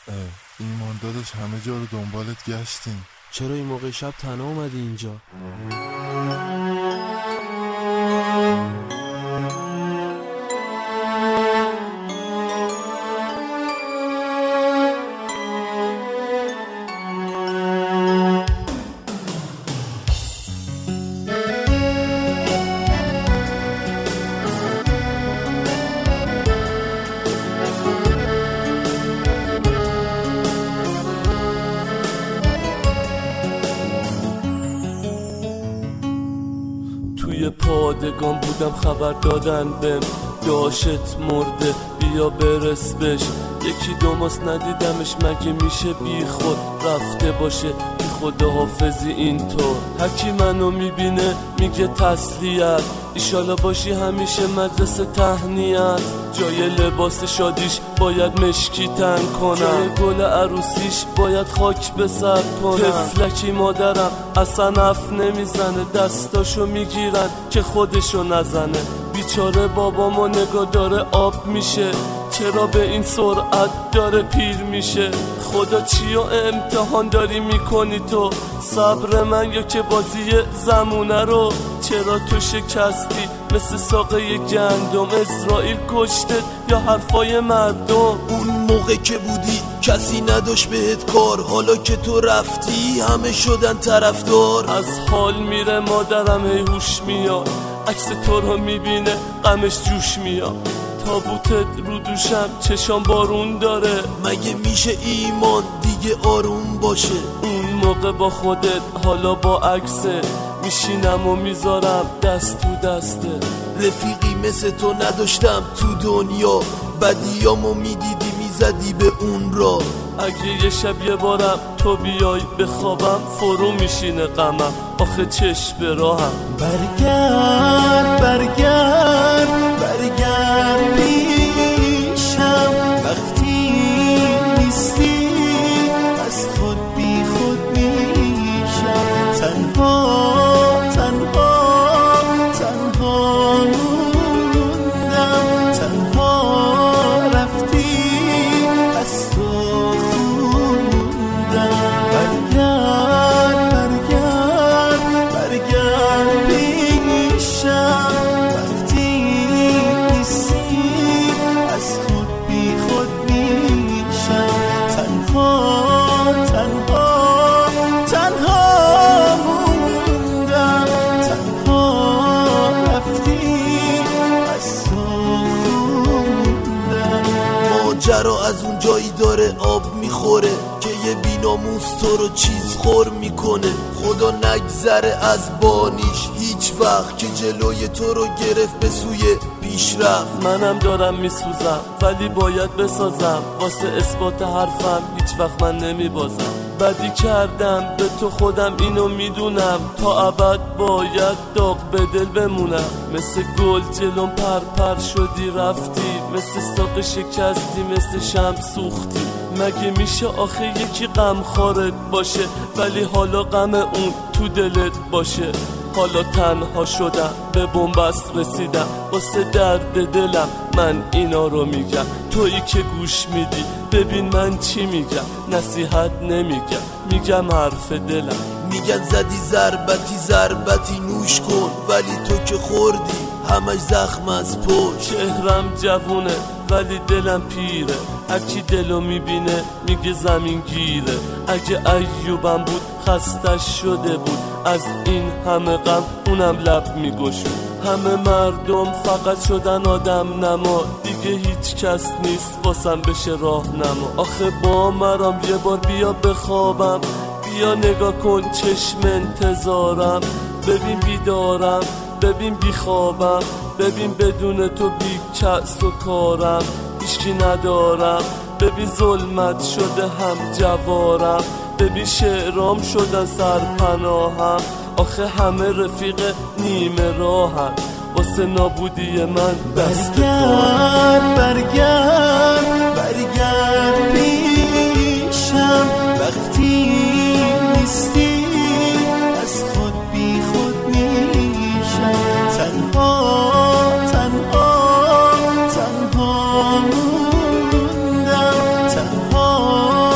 ایمان داداش همه جا رو دنبالت گشتیم. چرا این موقع شب تنها اومدی اینجا؟ توی پادگان بودم خبر دادن بهم داشت مرده بیا برس بش. یکی دو ماست ندیدمش مگه میشه بی خود رفته باشه بی خداحافظی اینطور. هرکی منو میبینه میگه تسلیت ایشالا باشی همیشه مدرسه تهنیت. جای لباس شادیش باید مشکی تن کنم، جای گل عروسیش باید خاک به سر کنم. تفلکی مادرم اصلا اف نمیزنه دستاشو میگیرن که خودشو نزنه. بیچاره بابامو نگاه داره آب میشه چرا به این سرعت داره پیر میشه. خدا چی و امتحان داری میکنی تو؟ صبر من یا که بازی زمونه رو؟ چرا تو شکستی مثل ساقه گندم؟ اسرائیل کشته یا حرفای مردم؟ اون موقع که بودی کسی نداشت بهت کار، حالا که تو رفتی همه شدن طرفدار. از حال میره مادرم هی هوش میاد، عکس تو رو میبینه غمش جوش میاد. تابوتت رو دوشم چشام بارون داره، مگه میشه ایمان دیگه آروم باشه؟ اون موقع با خودت حالا با عکسه میشینم و میذارم دست تو دسته. رفیقی مثل تو نداشتم تو دنیا، بدیامو میدیدی میزدی به اون را. اگه یه شب یه بارم تو بیای بخوابم فرو میشینه غمم آخه چشم به راهم. برگرد برگرد برگرد پیشم وقتی نیستی از خود بی خود میشم. تنها تنها تنها موندم، تنها رفتی از تو خوندم. برگرد برگرد برگرد پیشم وقتی نیستی از خود بی خود میشم. تنها تنها تنها موندم، تنها رفتی از تو خوندم. ماجرا از اون جایی داره آب میخوره که یه بیناموس تو رو چیز خور میکنه. خدا نگذره از بانیش هیچ وقت که جلوی تو رو گرفت به سوی پیشرفت. منم دارم میسوزم ولی باید بسازم، واسه اثبات حرفم هیچ وقت من نمیبازم. بدی کردم به تو خودم اینو میدونم، تا ابد باید داغ به دل بمونم. مثل گل جلوم پرپر شدی رفتی، مثل ساق شکستی مثل شمع سوختی. مگه میشه آخه یکی غم خارت باشه ولی حالا غم اون تو دلت باشه؟ حالا تنها شدم به بنبست رسیدم، واسه درد دلم من اینا رو میگم. تویی که گوش میدی ببین من چی میگم، نصیحت نمیگم میگم حرف دلم. میگن زدی ضربتی نوش کن، ولی تو که خوردی همش زخم از پشت. چهرم جوونه ولی دلم پیره، هرکی دلو میبینه میگه زمین گیره. اگه ایوبم بود خستش شده بود، از این همه غم اونم لب میگشود. همه مردم فقط شدن آدم نما، دیگه هیچ کس نیست واسم بشه راهنما. آخه با مرام یه بار بیا بخوابم، بیا نگاه کن چشم انتظارم. ببین بیدارم ببین بیخوابم، ببین بدون تو بی کس و کارم هیچکی ندارم. ببین ظلمت شده هم جوارم، ببین شعرام شدن سرپناهم. آخه همه رفیق نیمه راهن، واسه نابودی من دست برگرد برگرد برگرد پیشم وقتی نیستی از خود بی خود میشم. تنها تنها تنها موندم، تنها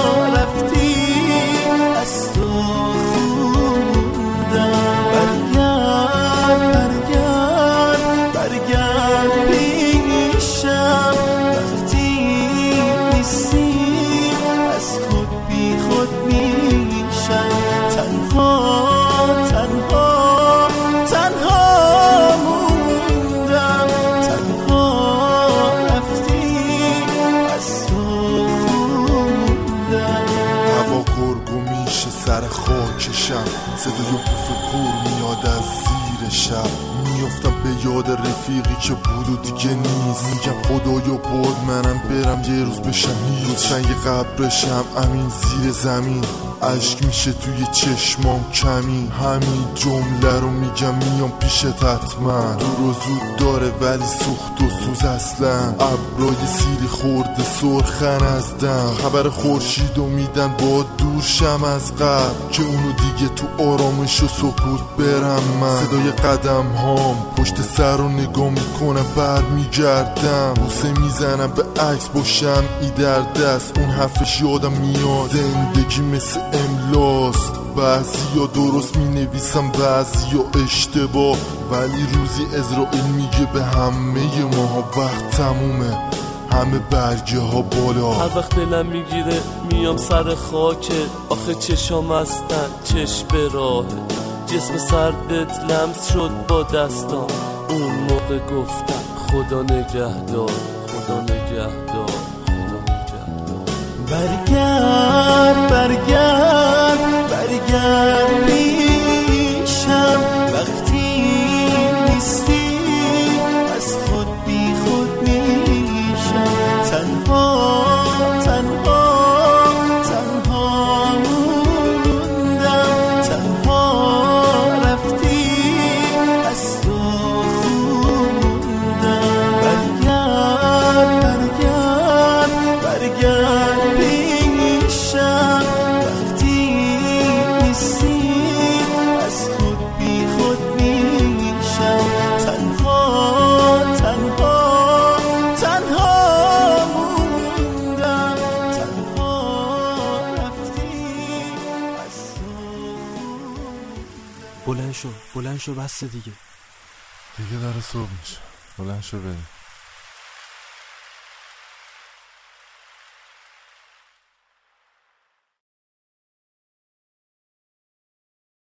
بشم. صدای بوف کور میاد از زیر شب، میافتم به یاد رفیقی که بود و دیگه نیست. میگم خدایا باد منم برم یه روز بشم هیچ، سنگ قبرشم امین زیر زمین. عشق میشه توی چشمام کمی، همین جمله رو میگم میام پیشت حتما. دور و زود داره ولی سوخت و سوز اصلا، ابرای سیری خورده سرخن از دم. خبر خورشیدو میدن با دورشم از قبل، که اونو دیگه تو آرامش و سکوت برم من. صدای قدم هام پشت سر رو نگاه میکنم برمیگردم، بوسه میزنم به عکس با شمعی در دست. اون حرفش یادم میاد زندگی مثل املاست، بعضیا درست می نویسم بعضیا اشتباه، ولی روزی اسرائیل میگه به همه ماها وقت تمومه، همه برگه ها بالا. هر وقت دلم میگیره میام سر خاکه، آخه چشام هستن چشم به راهه. جسم سردت لمس شد با دستام، اون موقع گفتم خدا نگهدار، خدا نگهدار، خدا نگهدار. برگرد برگرد برگرد پیشم، وقتی نیستی از خود بی خود میشم. تنها تنها تنها موندم، تنها رفتی از تو خوندم. برگرد برگرد برگرد پیشم، وقتی نیستی از خود بی خود میشم. تنها تنها تنها موندم، تنها رفتی از تو. بلند شو بس دیگه. دیگه داره صبح میشه، بلند شو بریم.